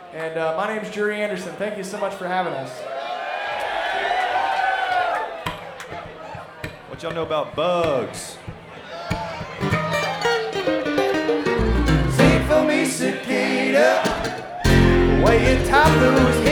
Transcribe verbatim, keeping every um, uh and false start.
And uh, my name's Jury Anderson. Thank you so much for having us. What y'all know about bugs? Sing for me, cicada, way in top Louisiana.